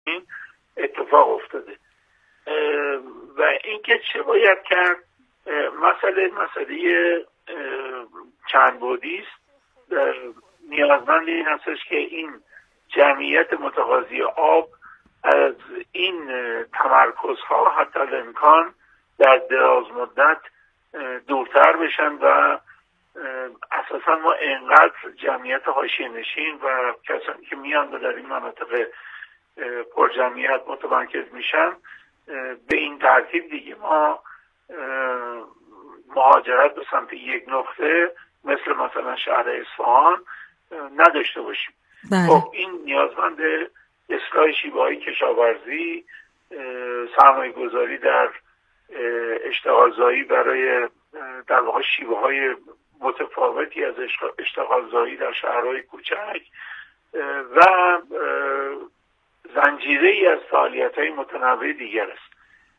این اتفاق افتاده. و اینکه چه باید کرد، مسئله چند بعدی است. نیازمند این هستش که این جمعیت متقاضی آب از این تمرکزها حتی الامکان در دراز مدت دورتر بشن و اساسا ما اینقدر جمعیت حاشیه نشین و کسانی که میان و در این مناطق پر جمعیت متمرکز میشن به این ترتیب دیگه ما مهاجرت به سمت یک نقطه مثلا شهر اصفهان نداشته باشیم. خب این نیازمند اصلاح شیوه‌های کشاورزی، سرمایه گذاری در اشتغالزایی برای در واقع شیوه‌های متفاوتی از اشتغالزایی در شهرهای کوچک و زنجیره‌ای از فعالیت‌های متنوع دیگر است.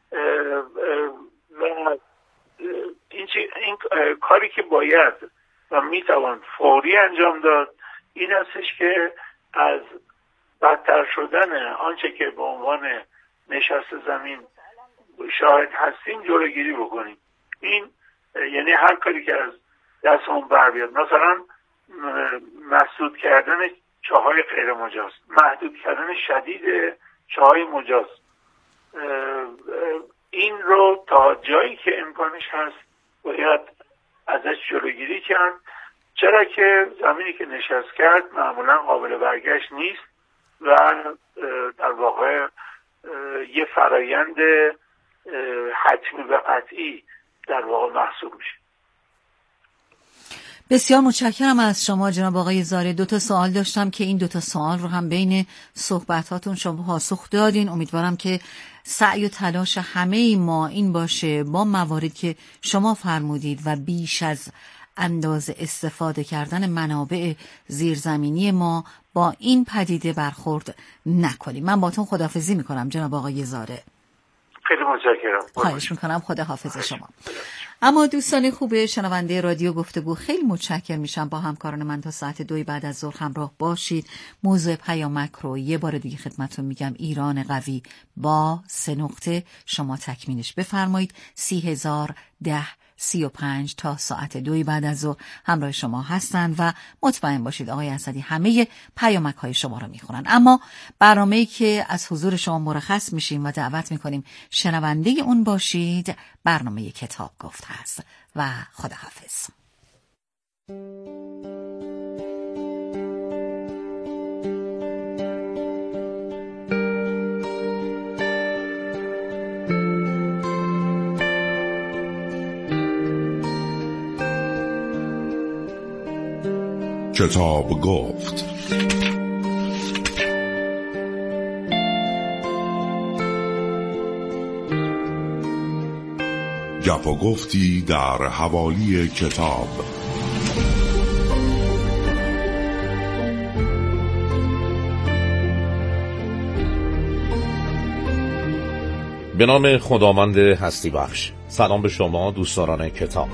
و این کاری که باید و میتوان فوری انجام داد این هستش که از بدتر شدن آنچه که به عنوان نشست زمین شاهد هستیم جلوگیری بکنیم. این یعنی هر کاری که از دستمون بر بیاد، مثلا مسدود کردن چاهای غیر مجاز، محدود کردن شدید چاهای مجاز، این رو تا جایی که امکانش هست باید ازش جلوگیری کرد، چرا که زمینی که نشست کرد معمولا قابل برگشت نیست و در واقع یه فرایند حتمی و قطعی در واقع محسوب میشه. بسیار متشکرم از شما جناب آقای زاره. 2 سوال داشتم که این 2 سوال رو هم بین صحبتاتون شما پاسخ دادین. امیدوارم که سعی و تلاش همه ما این باشه با مواردی که شما فرمودید و بیش از اندازه استفاده کردن منابع زیرزمینی ما با این پدیده برخورد نکنیم. من باتون خداحافظی میکنم جناب آقای زاره. خیلی متشکرم. خواهش میکنم. خداحافظ شما. اما دوستان خوب شنونده رادیو گفتگو، خیلی متشکر میشم با همکاران من تا ساعت 2 بعد از ظهر همراه باشید. موضوع پیامک رو یه بار دیگه خدمتتون میگم: ایران قوی با 3 نقطه. شما تکمیلش بفرمایید. 301035 تا ساعت 2 بعد از ظهر همراه شما هستند و مطمئن باشید آقای اسدی همه پیامک های شما رو میخونن. اما برنامه‌ای که از حضور شما مرخص میشیم و دعوت میکنیم شنونده اون باشید برنامه کتاب گفت هست و خداحافظ. کتاب گفت. گپ و گفتی در حوالی کتاب. به نام خداوند هستی بخش. سلام به شما دوستداران کتاب.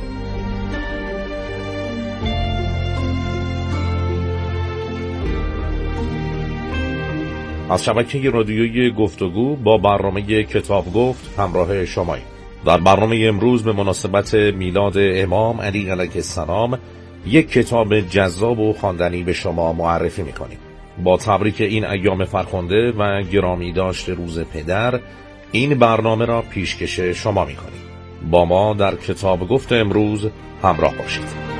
از شبکه رادیویی گفتگو با برنامه کتاب گفت همراه شماییم. در برنامه امروز به مناسبت میلاد امام علی علیه السلام یک کتاب جذاب و خواندنی به شما معرفی می‌کنیم. با تبریک این ایام فرخنده و گرامی داشت روز پدر، این برنامه را پیشکش شما می‌کنیم. با ما در کتاب گفت امروز همراه باشید.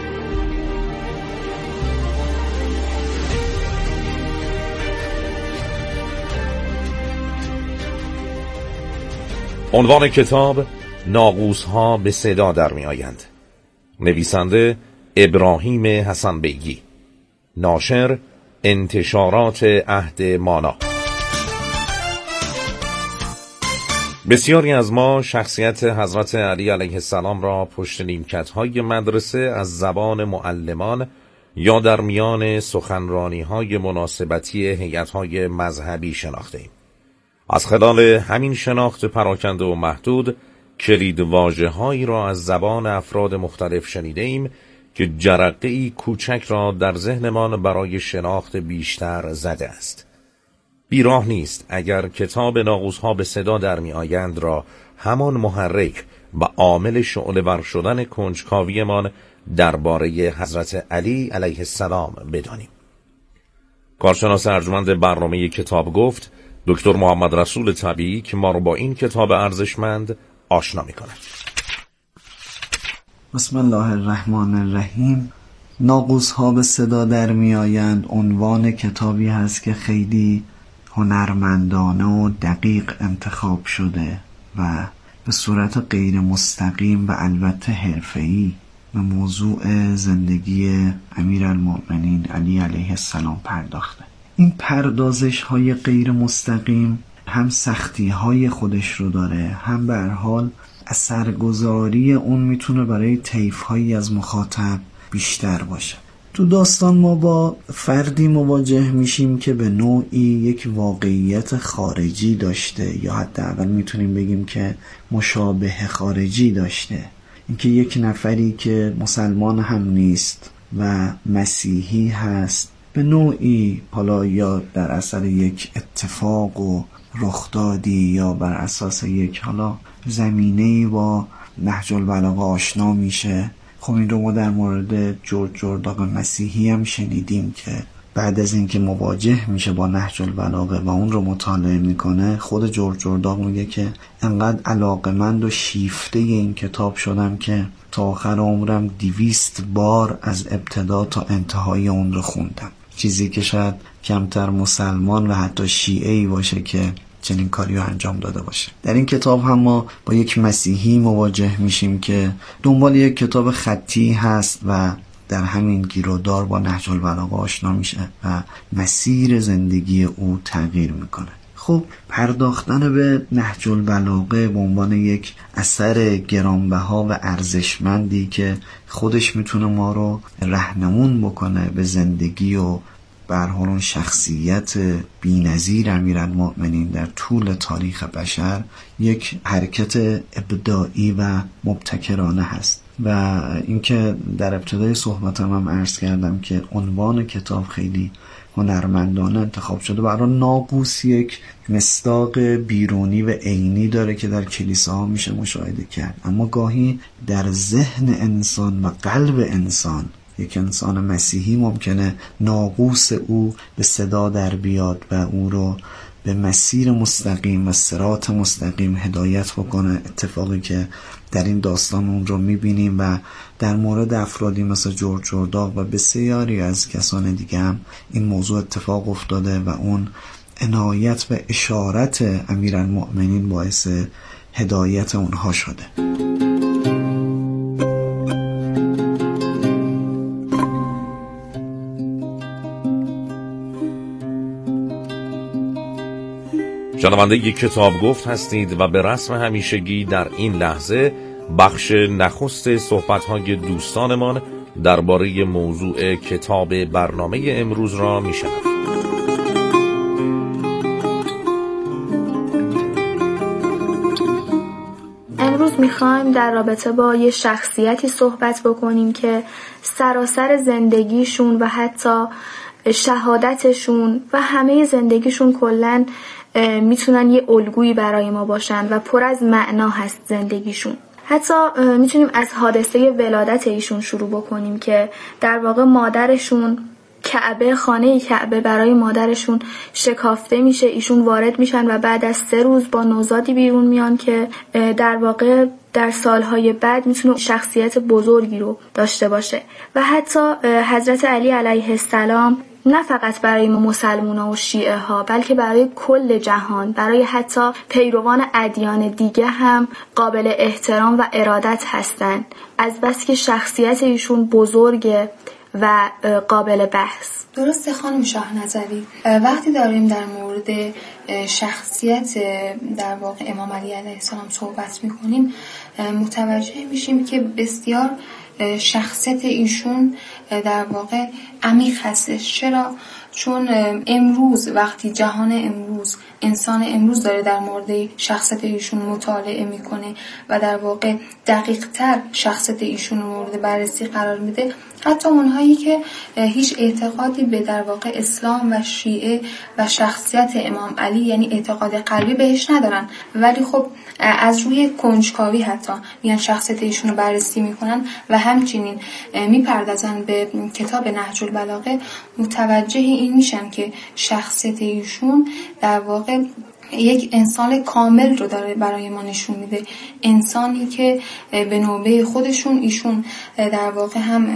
عنوان کتاب: ناقوس‌ها به صدا در می آیند. نویسنده: ابراهیم حسن بیگی. ناشر: انتشارات عهد مانا. بسیاری از ما شخصیت حضرت علی علیه السلام را پشت نیمکت‌های مدرسه از زبان معلمان یا در میان سخنرانی‌های مناسبتی هیئت‌های مذهبی شناخته‌ایم. از خلال همین شناخت پراکنده و محدود کلید واژه‌هایی را از زبان افراد مختلف شنیده‌ایم که جرقه‌ای کوچک را در ذهنمان برای شناخت بیشتر زده است. بیراه نیست اگر کتاب ناقوس‌ها به صدا در می آیند را همان محرک و عامل شعله‌ور شدن کنجکاویمان درباره حضرت علی علیه السلام بدانیم. کارشناس ارجمند برنامه کتاب گفت دکتر محمد رسول طبیعی که ما رو با این کتاب ارزشمند آشنا می‌کند. بسم الله الرحمن الرحیم. ناقوس‌ها به صدا در میآیند عنوان کتابی هست که خیلی هنرمندانه و دقیق انتخاب شده و به صورت غیر مستقیم و البته حرفه‌ای به موضوع زندگی امیرالمؤمنین علی علیه السلام پرداخته. این پردازش های غیر مستقیم هم سختی های خودش رو داره، هم به هر حال اثرگذاری اون میتونه برای طیف هایی از مخاطب بیشتر باشه. تو داستان ما با فردی مواجه میشیم که به نوعی یک واقعیت خارجی داشته، یا حداقل میتونیم بگیم که مشابه خارجی داشته. اینکه یک نفری که مسلمان هم نیست و مسیحی هست به نوعی، حالا یا در اثر یک اتفاق و رخدادی یا بر اساس یک حالا زمینه‌ای با نهج البلاغه آشنا میشه. خب این رو ما در مورد جورج جرداق مسیحی هم شنیدیم که بعد از اینکه مواجه میشه با نهج البلاغه و اون رو مطالعه میکنه، خود جورج جرداق میگه که انقدر علاقمند و شیفته این کتاب شدم که تا آخر عمرم 200 بار از ابتدا تا انتهای اون رو خوندم. چیزی که شاید کمتر مسلمان و حتی شیعه‌ای باشه که چنین کاری رو انجام داده باشه. در این کتاب هم ما با یک مسیحی مواجه میشیم که دنبال یک کتاب خطی هست و در همین گیرودار با نهج البلاغه آشنا میشه و مسیر زندگی او تغییر میکنه. خب پرداختن به نهج البلاغه به عنوان یک اثر گرانبها و ارزشمندی که خودش میتونه ما رو راهنمون بکنه به زندگی و به هر حال اون شخصیت بی‌نظیر امیرالمؤمنین در طول تاریخ بشر، یک حرکت ابداعی و مبتکرانه هست. و اینکه در ابتدای صحبتم هم عرض کردم که عنوان کتاب خیلی هنرمندانه انتخاب شده. برای ناقوس یک مصداق بیرونی و عینی داره که در کلیساها میشه مشاهده کرد، اما گاهی در ذهن انسان و قلب انسان، یک انسان مسیحی، ممکنه ناقوس او به صدا در بیاد و او رو به مسیر مستقیم و صراط مستقیم هدایت بکنه. اتفاقی که در این داستان اون رو میبینیم و در مورد افرادی مثل جورج جرداق و بسیاری از کسان دیگه هم این موضوع اتفاق افتاده و اون عنایت و اشارت امیرالمؤمنین باعث هدایت اونها شده. شنونده یک کتاب گفت هستید و به رسم همیشگی در این لحظه بخش نخست صحبت‌های دوستانمان درباره موضوع کتاب برنامه امروز را می‌شنوید. امروز می‌خوایم در رابطه با یه شخصیتی صحبت بکنیم که سراسر زندگیشون و حتی شهادتشون و همه زندگیشون کلاً میتونن یه الگویی برای ما باشن و پر از معنا هست زندگیشون. حتی میتونیم از حادثه ولادت ایشون شروع بکنیم که در واقع مادرشون کعبه، خانه کعبه برای مادرشون شکافته میشه، ایشون وارد میشن و بعد از 3 روز با نوزادی بیرون میان که در واقع در سالهای بعد میتونه شخصیت بزرگی رو داشته باشه. و حتی حضرت علی علیه السلام نه فقط برای ما مسلمونا و شیعه ها، بلکه برای کل جهان، برای حتی پیروان ادیان دیگه هم قابل احترام و ارادت هستن، از بس که شخصیت ایشون بزرگه و قابل بحث. درسته خانم شاه نظری، وقتی داریم در مورد شخصیت در واقع امام علی علیه السلام صحبت میکنیم متوجه میشیم که بسیار شخصیت ایشون در واقع عمیق هستش. چرا؟ چون امروز وقتی جهان امروز، انسان امروز داره در مورد شخصیت ایشون مطالعه میکنه و در واقع دقیق تر شخصیت ایشون رو مورد بررسی قرار میده، حتی اونهایی که هیچ اعتقادی به در واقع اسلام و شیعه و شخصیت امام علی یعنی اعتقاد قلبی بهش ندارن، ولی خب از روی کنجکاوی حتی میان شخصیت ایشون رو بررسی میکنن و همچنین میپردازن به کتاب نهج البلاغه، متوجه این میشن که شخصیت ایشون در واقع یک انسان کامل رو داره برای ما نشون میده، انسانی که به نوبه خودشون ایشون در واقع هم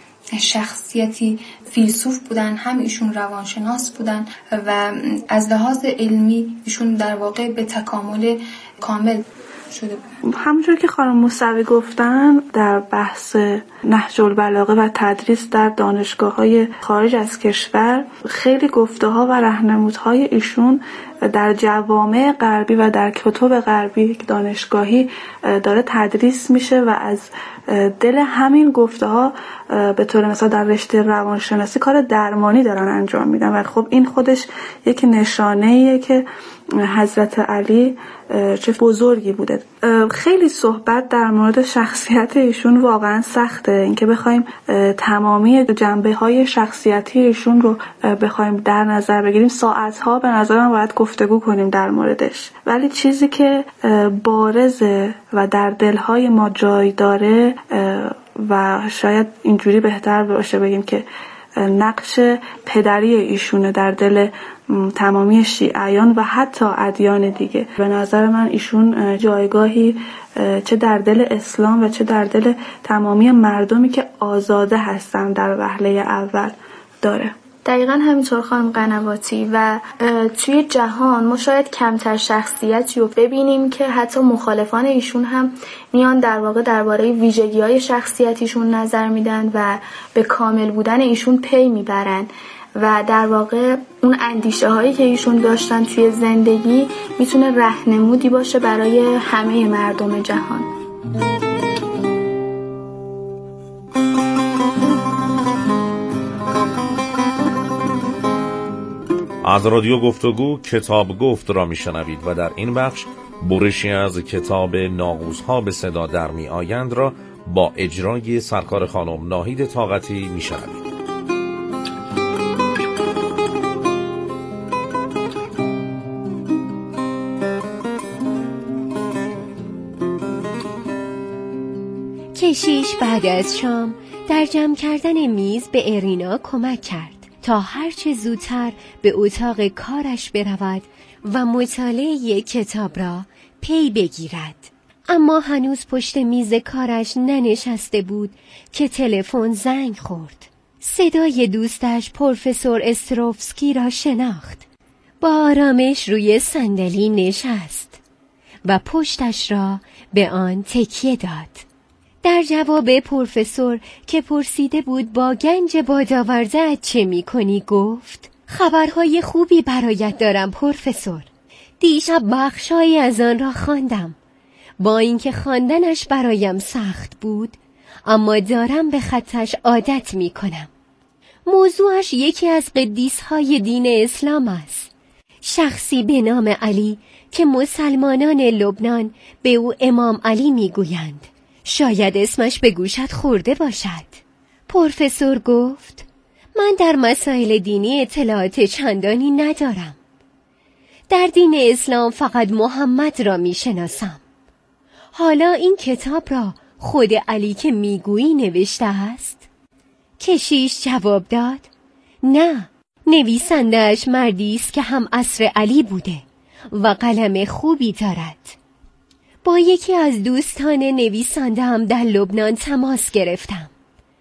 شخصیتی فیلسوف بودن، هم ایشون روانشناس بودن و از لحاظ علمی ایشون در واقع به تکامل کامل شده بود. همونجور که خانم موسوی گفتن در بحث نهج البلاغه و تدریس در دانشگاه‌های خارج از کشور خیلی گفته‌ها و راهنمودهای ایشون در جوامع غربی و در کتب غربی دانشگاهی داره تدریس میشه و از دل همین گفته‌ها به طور مثال در رشته روانشناسی کار درمانی دارن انجام میدن و خب این خودش یک نشانه‌ایه که حضرت علی چه بزرگی بوده. خیلی صحبت در مورد شخصیت ایشون واقعا سخته، اینکه بخوایم تمامی جنبه‌های شخصیتی ایشون رو بخوایم در نظر بگیریم ساعت‌ها به نظر من باید گفتگو کنیم در موردش، ولی چیزی که بارزه و در دل‌های ما جای داره و شاید اینجوری بهتر باشه بگیم که نقش پدری ایشونه در دل تمامی شیعیان و حتی ادیان دیگه. به نظر من ایشون جایگاهی چه در دل اسلام و چه در دل تمامی مردمی که آزاده هستن در وهله اول داره. دقیقاً همینطور خانم قنواتی. و توی جهان ما شاید کمتر شخصیتی رو ببینیم که حتی مخالفان ایشون هم میان در واقع درباره ویژگی‌های شخصیتیشون نظر میدن و به کامل بودن ایشون پی میبرن و در واقع اون اندیشه هایی که ایشون داشتن توی زندگی میتونه راهنمودی باشه برای همه مردم جهان. از رادیو گفتگو کتاب گفت را میشنوید و در این بخش برشی از کتاب ناقوس‌ها به صدا در می آیند را با اجرای سرکار خانم ناهید طاقتی میشنوید. کشیش بعد از شام در جمع کردن میز به ارینا کمک کرد تا هرچه زودتر به اتاق کارش برود و مطالعه کتاب را پی بگیرد. اما هنوز پشت میز کارش ننشسته بود که تلفن زنگ خورد. صدای دوستش پروفسور استروفسکی را شناخت. با آرامش روی صندلی نشست و پشتش را به آن تکیه داد. در جواب پروفسور که پرسیده بود با گنج بادآورده چه می‌کنی گفت: خبرهای خوبی برایت دارم پروفسور. دیشب بخشایی از آن را خواندم. با اینکه خواندنش برایم سخت بود، اما دارم به خطش عادت می‌کنم. موضوعش یکی از قدیس‌های دین اسلام است. شخصی به نام علی که مسلمانان لبنان به او امام علی می‌گویند. شاید اسمش به گوشت خورده باشد. پروفسور گفت: من در مسائل دینی اطلاعات چندانی ندارم. در دین اسلام فقط محمد را میشناسم. حالا این کتاب را خود علی که میگویی نوشته است؟ کشیش جواب داد: نه، نویسنده‌اش مردی است که هم عصر علی بوده و قلم خوبی دارد. با یکی از دوستان نویسنده هم در لبنان تماس گرفتم.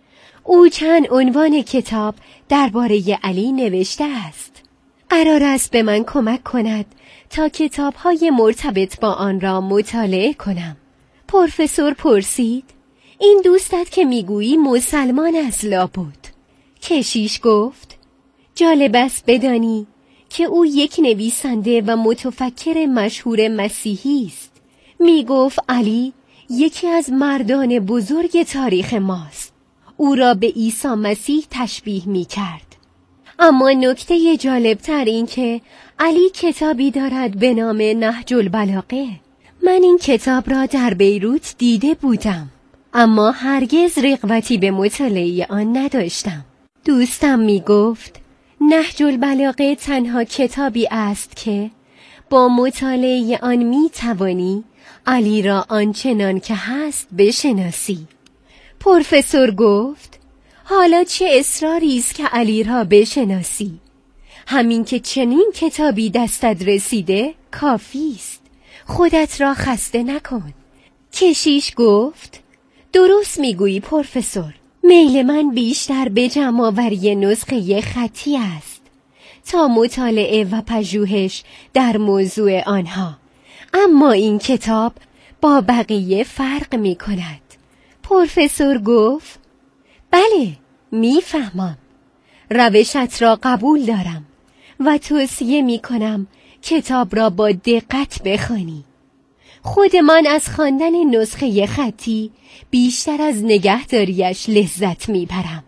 او چند عنوان کتاب درباره علی نوشته است. قرار است به من کمک کند تا کتاب‌های مرتبط با آن را مطالعه کنم. پروفسور پرسید: این دوستت که میگویی مسلمان است لابد؟ کشیش گفت: جالب است بدانی که او یک نویسنده و متفکر مشهور مسیحی است. می گفت علی یکی از مردان بزرگ تاریخ ماست. او را به عیسی مسیح تشبیه می کرد. اما نکته جالبتر این که علی کتابی دارد به نام نهج البلاغه. من این کتاب را در بیروت دیده بودم. اما هرگز رغبتی به مطالعه آن نداشتم. دوستم می گفت نهج البلاغه تنها کتابی است که با مطالعه آن می توانی علی را آنچنان که هست بشناسی. پروفسور گفت حالا چه اصراری است که علی را بشناسی؟ همین که چنین کتابی دستت رسیده کافی است. خودت را خسته نکن. کشیش گفت درست میگویی پروفسور. میل من بیشتر به جمع‌آوری نسخه خطی است تا مطالعه و پژوهش در موضوع آنها. اما این کتاب با بقیه فرق می کند. پروفسور گفت بله میفهمم. روشت را قبول دارم و توصیه می کنم کتاب را با دقت بخوانی. خودمان از خواندن نسخه خطی بیشتر از نگهداریش لذت میبرم.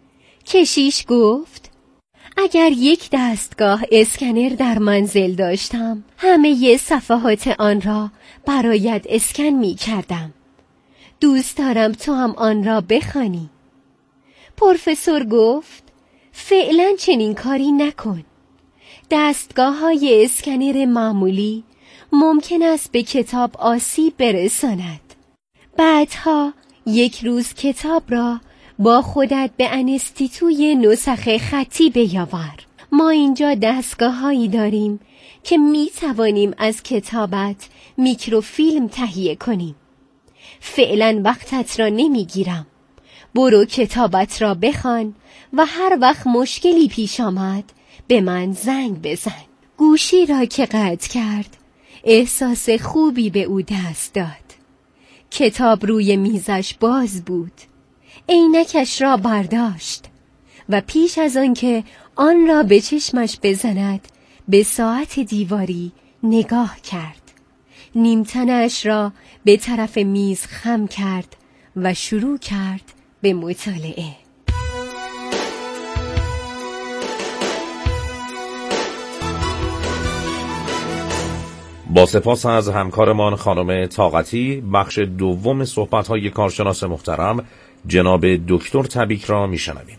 کشیش گفت اگر یک دستگاه اسکنر در منزل داشتم همه صفحات آن را برایت اسکن میکردم. دوست دارم تو هم آن را بخوانی. پروفسور گفت فعلا چنین کاری نکن. دستگاه‌های اسکنر معمولی ممکن است به کتاب آسیب برساند. بعدها یک روز کتاب را با خودت به انستیتوی نسخ خطی بیاور. ما اینجا دستگاه‌هایی داریم که می توانیم از کتابت میکروفیلم تهیه کنیم. فعلا وقتت را نمیگیرم. برو کتابت را بخوان و هر وقت مشکلی پیش آمد به من زنگ بزن. گوشی را که قطع کرد احساس خوبی به او دست داد. کتاب روی میزش باز بود. عینکش را برداشت و پیش از آنکه آن را به چشمش بزند به ساعت دیواری نگاه کرد. نیمتنش را به طرف میز خم کرد و شروع کرد به مطالعه. با سپاس از همکارمان خانم طاقتی، بخش دوم صحبت‌های کارشناس محترم جناب دکتر تبیک را میشنویم.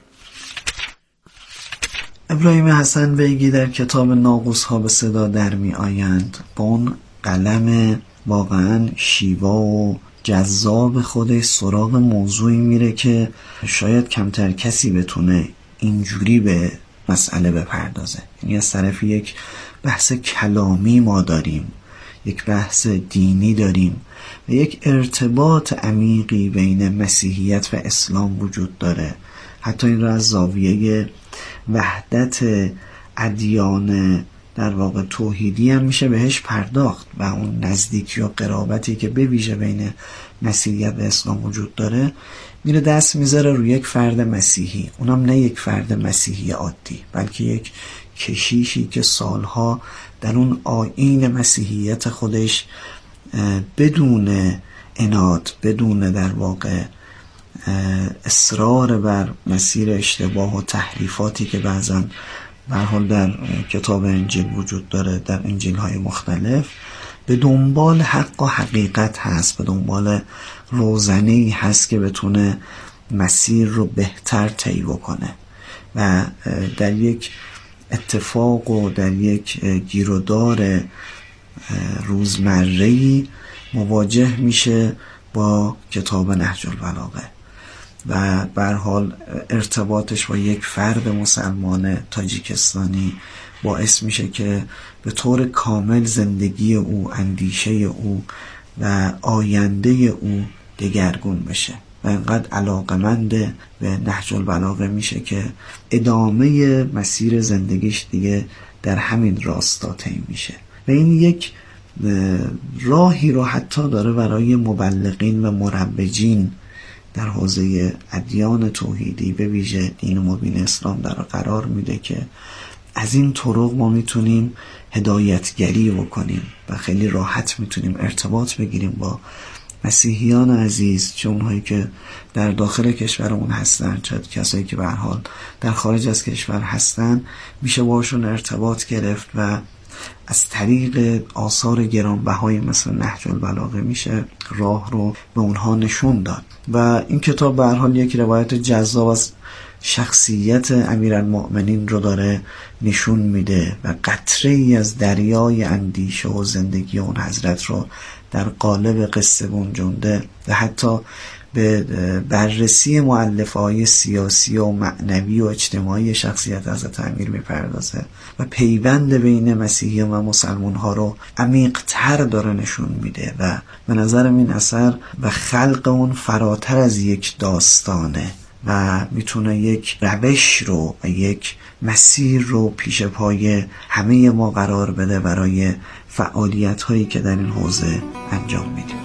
ابراهیم حسن بیگی در کتاب ناقوس‌ها به صدا در می آیند با اون قلم واقعا شیوا و جذاب خودش سراغ موضوعی میره که شاید کمتر کسی بتونه اینجوری به مسئله بپردازه. یعنی از طرف یک بحث کلامی ما داریم، یک بحث دینی داریم و یک ارتباط عمیقی بین مسیحیت و اسلام وجود داره. حتی این را از زاویه وحدت ادیان در واقع توحیدی هم میشه بهش پرداخت و اون نزدیکی و قرابتی که به ویژه بین مسیحیت و اسلام وجود داره میره دست میذاره روی یک فرد مسیحی، اونم نه یک فرد مسیحی عادی بلکه یک کشیشی که سالها در اون آیین مسیحیت خودش بدون عناد، بدون در واقع اصرار بر مسیر اشتباه و تحریفاتی که بعضا به هر حال در کتاب انجیل وجود داره، در انجیل های مختلف به دنبال حق و حقیقت هست، به دنبال روزنه‌ای هست که بتونه مسیر رو بهتر طی بکنه و در یک اتفاق و در یک گیرودار روزمره‌ای مواجه میشه با کتاب نهج البلاغه و به هر حال ارتباطش با یک فرد مسلمان تاجیکستانی باعث میشه که به طور کامل زندگی او، اندیشه او و آینده او دگرگون بشه و اینقدر علاقمند به نهج البلاغه میشه که ادامه مسیر زندگیش دیگه در همین راستا طی میشه و این یک راهی رو حتی داره برای مبلغین و مروجین در حوزه ادیان توحیدی به ویژه دین مبین اسلام در قرار میده که از این طرق ما میتونیم هدایتگری بکنیم و خیلی راحت میتونیم ارتباط بگیریم با مسیحیان عزیز، چه اونهایی که در داخل کشورمون هستن چه کسایی که به هر حال در خارج از کشور هستن، میشه باشون ارتباط گرفت و از طریق آثار گرانبهای مثل نهج البلاغه میشه راه رو به اونها نشون داد. و این کتاب به هر حال یک روایت جذاب از شخصیت امیرالمؤمنین رو داره نشون میده و قطره ای از دریای اندیشه و زندگی اون حضرت رو در قالب قصه گنجونده و حتی به بررسی مؤلفه‌های سیاسی و معنوی و اجتماعی شخصیت حضرت امیر میپردازه و پیوند بین مسیحیان و مسلمان‌ها رو عمیق‌تر داره نشون میده و به نظرم این اثر و خلق اون فراتر از یک داستانه و میتونه یک روش رو و یک مسیر رو پیش پای همه ما قرار بده برای فعالیت هایی که در این حوزه انجام میدیم.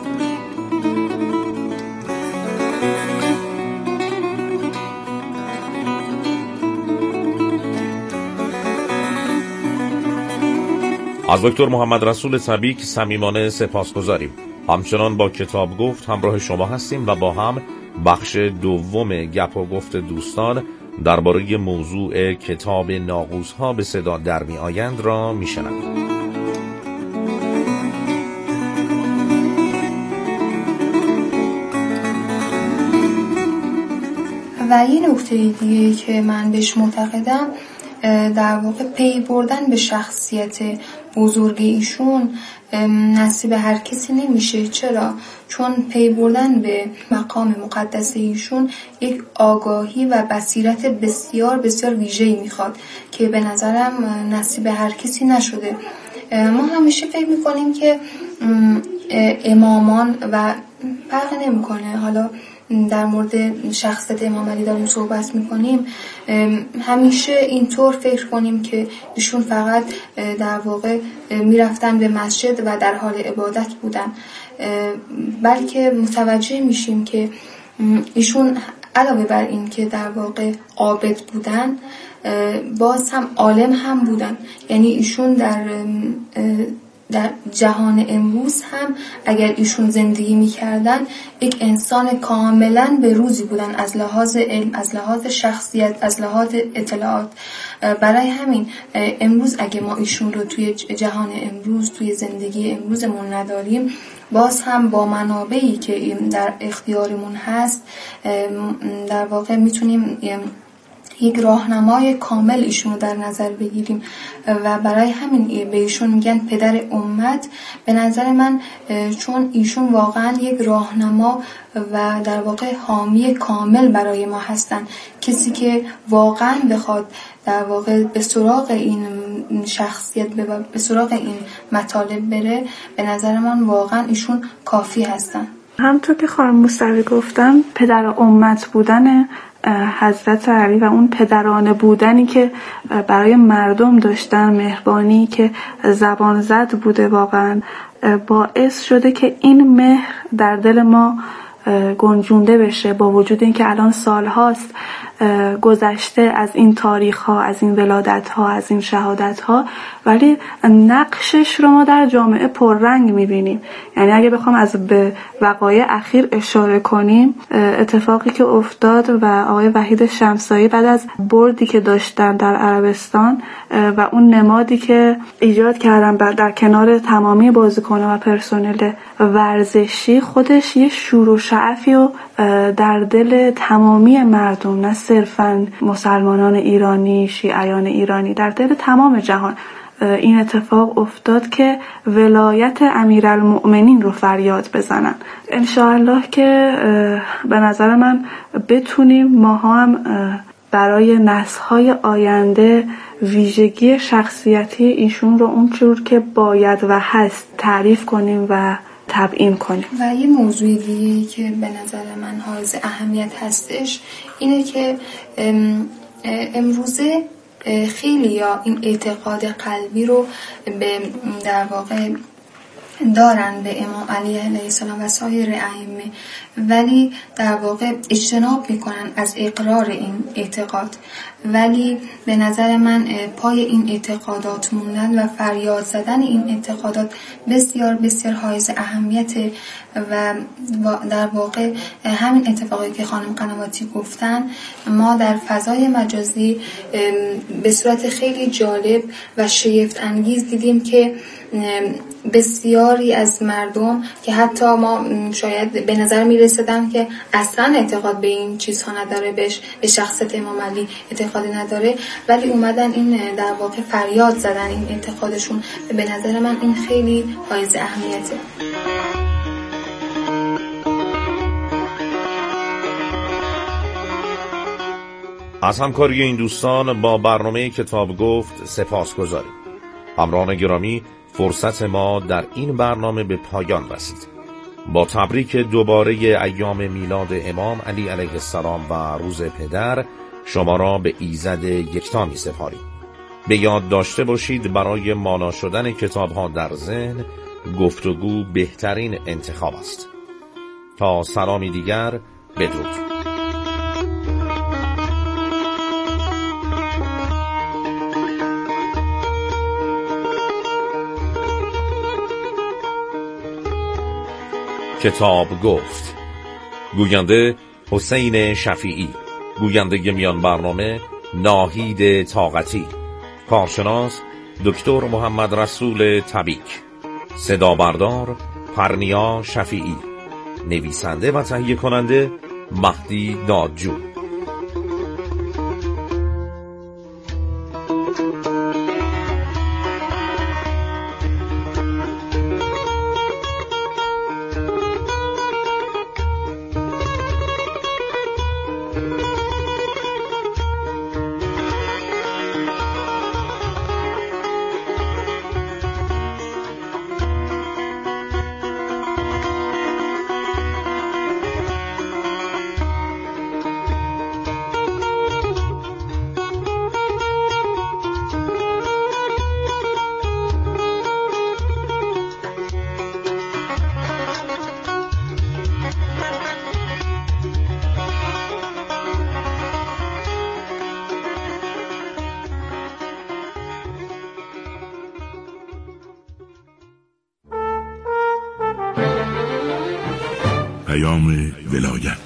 از دکتر محمد رسول سبیک صمیمانه سپاسگزاریم. همچنان با کتاب گفت همراه شما هستیم و با هم بخش دوم گپ و گفت دوستان درباره موضوع کتاب ناقوس‌ها به صدا در می آیند را می شنویم. و یه نکته دیگه که من بهش معتقدم در واقع پی بردن به شخصیت بزرگ ایشون نصیب هر کسی نمیشه. چرا؟ چون پی بردن به مقام مقدس ایشون یک آگاهی و بصیرت بسیار بسیار ویژه‌ای میخواد که به نظرم نصیب هر کسی نشده. ما همیشه فکر میکنیم که امامان و فرق نمیکنه، حالا در مورد شخصیت امام علی داریم صحبت میکنیم، همیشه اینطور فکر کنیم که ایشون فقط در واقع میرفتن به مسجد و در حال عبادت بودن، بلکه متوجه میشیم که ایشون علاوه بر این که در واقع عابد بودن باز هم عالم هم بودن. یعنی ایشون در جهان امروز هم اگر ایشون زندگی می‌کردن یک انسان کاملاً به روزی بودن از لحاظ علم، از لحاظ شخصیت، از لحاظ اطلاعات. برای همین امروز اگه ما ایشون رو توی جهان امروز، توی زندگی امروزمون نداریم، باز هم با منابعی که در اختیارمون هست در واقع میتونیم یک راهنمای کامل ایشون رو در نظر بگیریم و برای همین به ایشون میگن پدر امت. به نظر من چون ایشون واقعا یک راهنما و در واقع حامی کامل برای ما هستن. کسی که واقعا بخواد در واقع به سراغ این شخصیت به سراغ این مطالب بره، به نظر من واقعا ایشون کافی هستن. همونطور که خانم موسوی گفتم، پدر امت بودن حضرت علی و اون پدرانه بودنی که برای مردم داشتن، مهربانی که زبان زد بوده، واقعا باعث شده که این مهر در دل ما گنجونده بشه. با وجود اینکه الان سالهاست گذشته از این تاریخ ها، از این ولادت ها، از این شهادت ها، ولی نقشش رو ما در جامعه پررنگ میبینیم. یعنی اگه بخوام از به وقایع اخیر اشاره کنیم، اتفاقی که افتاد و آقای وحید شمسایی بعد از بردی که داشتن در عربستان و اون نمادی که ایجاد کردن در کنار تمامی بازیکن‌ها و پرسنل ورزشی، خودش یه شور و شعفی و در دل تمامی مردم، نه صرفاً مسلمانان ایرانی، شیعیان ایرانی، در دل تمام جهان این اتفاق افتاد که ولایت امیرالمؤمنین رو فریاد بزنن. انشاءالله که به نظر من بتونیم ما هم برای نسل‌های آینده ویژگی شخصیتی ایشون رو اونجور که باید و هست تعریف کنیم و تبیین کنیم. و یه موضوع دیگه که به نظر من حائز اهمیت هستش اینه که امروزه خیلی یا این اعتقاد قلبی رو به در واقع دارن به امام علی علیه السلام و سایر ائمه، ولی در واقع اجتناب میکنن از اقرار این اعتقاد. ولی به نظر من پای این اعتقادات موندن و فریاد زدن این اعتقادات بسیار بسیار حائز اهمیت و در واقع همین اتفاقی که خانم قنواتی گفتن ما در فضای مجازی به صورت خیلی جالب و شگفت انگیز دیدیم که بسیاری از مردم که حتی ما شاید به نظر میرسیدن که اصلا اعتقاد به این چیزها نداره، به شخصیت امام علی اعتقادی نداره، ولی اومدن این در واقع فریاد زدن این اعتقادشون. به نظر من این خیلی حائز اهمیته. از همکاری این دوستان با برنامه کتاب گفت سپاس گذاریم. همراهان گرامی، فرصت ما در این برنامه به پایان رسید. با تبریک دوباره ایام میلاد امام علی علیه السلام و روز پدر شما را به ایزد یکتا می سپاریم. به یاد داشته باشید مانع مانا شدن کتاب ها در ذهن گفتگو بهترین انتخاب است. تا سلامی دیگر، بدرود. کتاب گفت، گوینده حسین شفیعی، گوینده میان برنامه ناهید طاقتی، کارشناس دکتر محمد رسول تبیک، صدا بردار پرنیا شفیعی، نویسنده و تهیه کننده مهدی دادجو. پیام ولایت.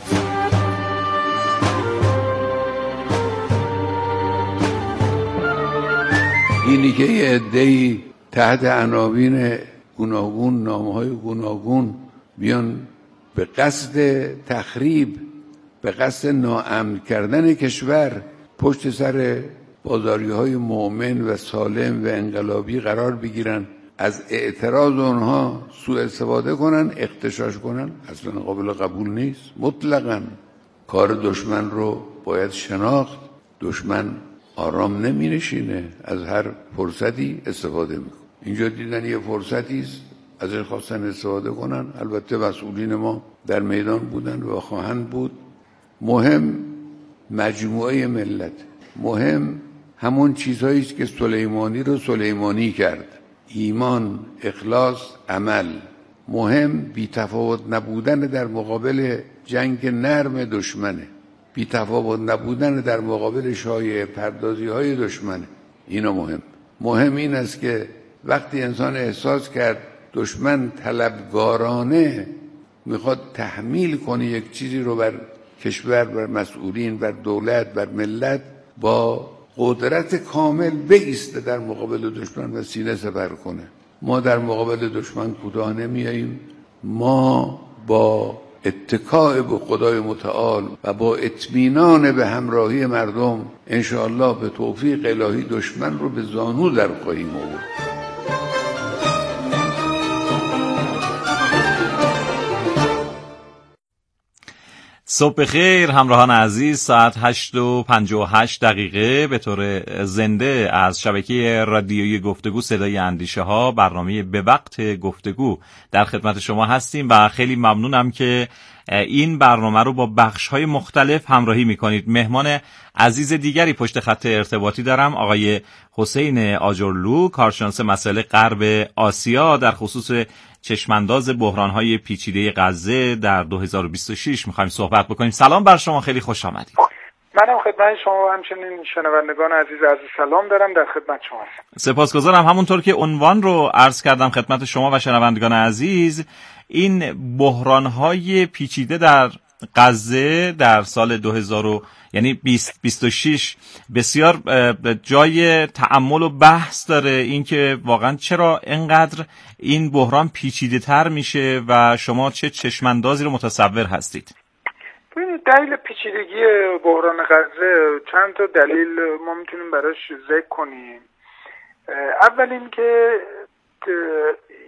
اینی که یه عده‌ای تحت عناوین گوناگون، نامه‌های گوناگون بیان به قصد تخریب، به قصد ناامن کردن کشور پشت سر بازاری‌های مؤمن و سالم و انقلابی قرار بگیرن، از اعتراض اونها سوء استفاده کنن، اغتشاش کنن، اصلا قابل قبول نیست. مطلقاً کار دشمن رو باید شناخت. دشمن آرام نمی نشینه، از هر فرصتی استفاده میکنه. اینجا دیدن یه فرصتی است، ازش خواستن استفاده کنن. البته مسئولین ما در میدان بودن و خواهند بود. مهم مجموعه ملت، مهم همون چیزهایی است که سلیمانی رو سلیمانی کرد: ایمان، اخلاص، عمل. مهم بی‌تفاوت نبودن در مقابل جنگ نرم دشمنه، بی‌تفاوت نبودن در مقابل شایعه پردازی های دشمنه. اینا مهم این است که وقتی انسان احساس کرد دشمن طلبگارانه میخواد تحمیل کنه یک چیزی رو بر کشور، بر مسئولین، بر دولت، بر ملت، با قدرت کامل بایسته در مقابل دشمن و سینه سپر کنه. ما در مقابل دشمن کوتاه نمیاییم. ما با اتکاء به خدای متعال و با اطمینان به همراهی مردم انشاءالله به توفیق الهی دشمن رو به زانو در خواهیم آورد. صبح خیر همراهان عزیز، ساعت 8:58 به طور زنده از شبکه رادیویی گفتگو صدای اندیشه ها، برنامه به وقت گفتگو در خدمت شما هستیم و خیلی ممنونم که این برنامه رو با بخش‌های مختلف همراهی می‌کنید. مهمان عزیز دیگری پشت خط ارتباطی دارم، آقای حسین آجرلو، کارشناس مسائل غرب آسیا در خصوص چشمانداز بحران‌های پیچیده غزه در 2026 می‌خوایم صحبت بکنیم. سلام بر شما، خیلی خوش آمدید. منم خدمت شما و همچنین شنوندگان عزیز سلام دارم، در خدمت شما هستم. سپاسگزارم. همونطور که عنوان رو عرض کردم خدمت شما و شنوندگان عزیز، این بحران‌های پیچیده در غزه در سال 2026 بسیار جای تأمل و بحث داره، اینکه واقعا چرا اینقدر این بحران پیچیده تر میشه و شما چه چشماندازی رو متصور هستید؟ دلیل پیچیدگی بحران غزه چند تا دلیل ما میتونیم براش ذکر کنیم. اول این که